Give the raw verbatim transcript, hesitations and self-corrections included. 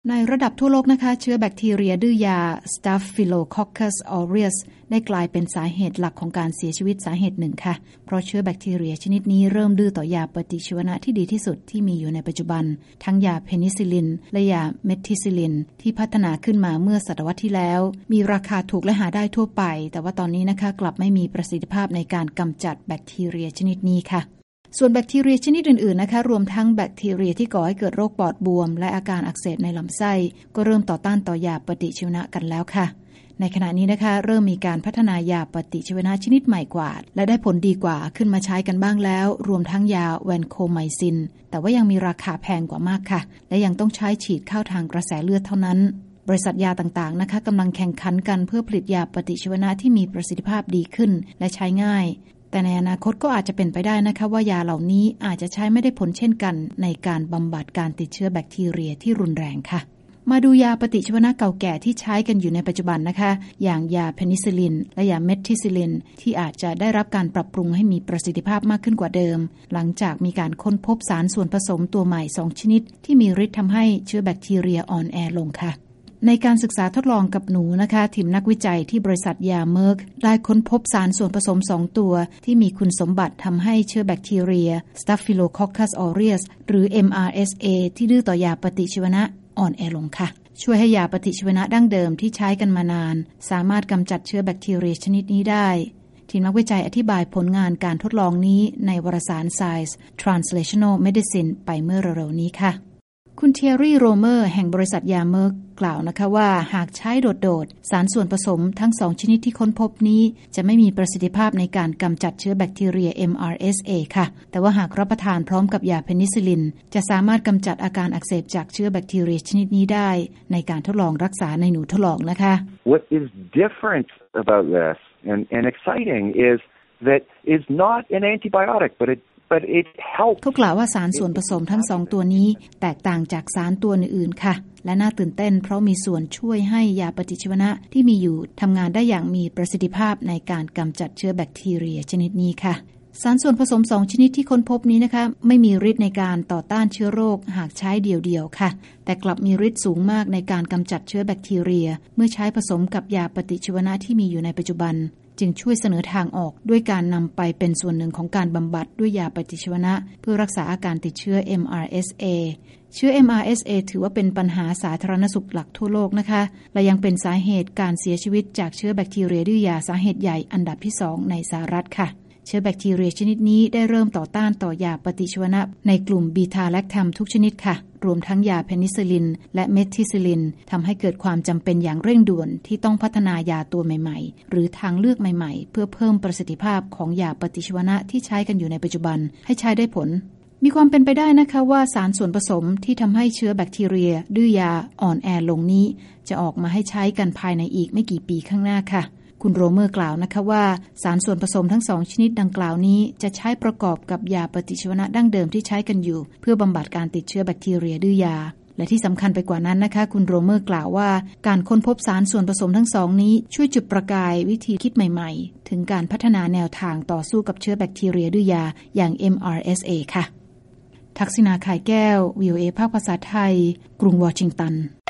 ในระดับทั่วโลกนะคะเชื้อแบคทีเรียดื้อยา Staphylococcus aureus ได้กลายเป็นสาเหตุหลักของการเสียชีวิตสาเหตุหนึ่งค่ะเพราะเชื้อแบคทีเรียชนิดนี้เริ่มดื้อต่อยาปฏิชีวนะที่ดีที่สุดที่มีอยู่ในปัจจุบันทั้งยาเพนิซิลลินและยาเมทิซิลลินที่พัฒนาขึ้นมาเมื่อศตวรรษที่แล้วมีราคาถูกและหาได้ทั่วไปแต่ว่าตอนนี้นะคะกลับไม่มีประสิทธิภาพในการกำจัดแบคทีเรียชนิดนี้ค่ะส่วนแบคทีเรียชนิดอื่นๆนะคะรวมทั้งแบคทีเรียที่ก่อให้เกิดโรคปอดบวมและอาการอักเสบในลำไส้ก็เริ่มต่อต้านต่อยาปฏิชีวนะกันแล้วค่ะในขณะนี้นะคะเริ่มมีการพัฒนายาปฏิชีวนะชนิดใหม่กว่าและได้ผลดีกว่าขึ้นมาใช้กันบ้างแล้วรวมทั้งยาแวนโคไมซินแต่ว่ายังมีราคาแพงกว่ามากค่ะและยังต้องใช้ฉีดเข้าทางกระแสเลือดเท่านั้นบริษัทยาต่างๆนะคะกำลังแข่งขันกันเพื่อผลิตยาปฏิชีวนะที่มีประสิทธิภาพดีขึ้นและใช้ง่ายแต่ในอนาคตก็อาจจะเป็นไปได้นะคะว่ายาเหล่านี้อาจจะใช้ไม่ได้ผลเช่นกันในการบำบัดการติดเชื้อแบคทีเรียที่รุนแรงค่ะมาดูยาปฏิชีวนะเก่าแก่ที่ใช้กันอยู่ในปัจจุบันนะคะอย่างยาเพนิซิลลินและยาเมทิซิลลินที่อาจจะได้รับการปรับปรุงให้มีประสิทธิภาพมากขึ้นกว่าเดิมหลังจากมีการค้นพบสารส่วนผสมตัวใหม่สองชนิดที่มีฤทธิ์ทำให้เชื้อแบคทีเรียอ่อนแอลงค่ะในการศึกษาทดลองกับหนูนะคะทีมนักวิจัยที่บริษัทยาเมอร์กได้ค้นพบสารส่วนผสมสองตัวที่มีคุณสมบัติทำให้เชื้อแบคทีเรีย Staphylococcus aureus หรือ เอ็ม อาร์ เอส เอ ที่ดื้อต่อยาปฏิชีวนะอ่อนแอลงค่ะช่วยให้ยาปฏิชีวนะดั้งเดิมที่ใช้กันมานานสามารถกำจัดเชื้อแบคทีเรียชนิดนี้ได้ทีมนักวิจัยอธิบายผลงานการทดลองนี้ในวารสาร Science Translational Medicine ไปเมื่อเร็วๆนี้ค่ะคุณเทียรี่โรเมอร์แห่งบริษัทยาเมอร์กกล่าวนะคะว่าหากใช้โดดๆสารส่วนผสมทั้งสองชนิดที่ค้นพบนี้จะไม่มีประสิทธิภาพในการกำจัดเชื้อแบคทีเรีย เอ็ม อาร์ เอส เอ ค่ะแต่ว่าหากรับประทานพร้อมกับยาเพนิซิลลินจะสามารถกำจัดอาการอักเสบจากเชื้อแบคทีเรียชนิดนี้ได้ในการทดลองรักษาในหนูทดลองนะคะ What is different about this and, and exciting is that it's not an antibiotic but it เขากล่าวว่าสารส่วนผสมทั้งสองตัวนี้แตกต่างจากสารตัวอื่นๆค่ะและน่าตื่นเต้นเพราะมีส่วนช่วยให้ยาปฏิชีวนะที่มีอยู่ทำงานได้อย่างมีประสิทธิภาพในการกำจัดเชื้อแบคทีเรียชนิดนี้ค่ะสารส่วนผสมสองชนิดที่ค้นพบนี้นะคะไม่มีฤทธิ์ในการต่อต้านเชื้อโรคหากใช้เดี่ยวๆค่ะแต่กลับมีฤทธิ์สูงมากในการกำจัดเชื้อแบคทีเรียเมื่อใช้ผสมกับยาปฏิชีวนะที่มีอยู่ในปัจจุบันจึงช่วยเสนอทางออกด้วยการนำไปเป็นส่วนหนึ่งของการบำบัดด้วยยาปฏิชีวนะเพื่อรักษาอาการติดเชื้อ เอ็ม อาร์ เอส เอ เชื้อ เอ็ม อาร์ เอส เอ ถือว่าเป็นปัญหาสาธารณสุขหลักทั่วโลกนะคะและยังเป็นสาเหตุการเสียชีวิตจากเชื้อแบคทีเรียดื้อยาสาเหตุใหญ่อันดับที่สองในสหรัฐค่ะเชื้อแบคทีเรียชนิดนี้ได้เริ่มต่อต้านต่อยาปฏิชีวนะในกลุ่มบีทาแลคแทมทุกชนิดค่ะรวมทั้งยาเพนิซิลลินและเมทิซิลลินทำให้เกิดความจำเป็นอย่างเร่งด่วนที่ต้องพัฒนายาตัวใหม่ๆหรือทางเลือกใหม่ๆเพื่อเพิ่มประสิทธิภาพของยาปฏิชีวนะที่ใช้กันอยู่ในปัจจุบันให้ใช้ได้ผลมีความเป็นไปได้นะคะว่าสารส่วนผสมที่ทำให้เชื้อแบคทีเรียดื้อยาอ่อนแอลงนี้จะออกมาให้ใช้กันภายในอีกไม่กี่ปีข้างหน้าค่ะคุณโรเมอร์กล่าวนะคะว่าสารส่วนผสมทั้งสองชนิดดังกล่าวนี้จะใช้ประกอบกับยาปฏิชีวนะดั้งเดิมที่ใช้กันอยู่เพื่อบำบัดการติดเชื้อแบคทีเรียดื้อยาและที่สำคัญไปกว่านั้นนะคะคุณโรเมอร์กล่าวว่าการค้นพบสารส่วนผสมทั้งสองนี้ช่วยจุดประกายวิธีคิดใหม่ๆถึงการพัฒนาแนวทางต่อสู้กับเชื้อแบคทีเรียดื้อยาอย่าง เอ็ม อาร์ เอส เอ ค่ะทักษิณา ข่ายแก้ว วี โอ เอ ภาคภาษาไทยกรุงวอชิงตัน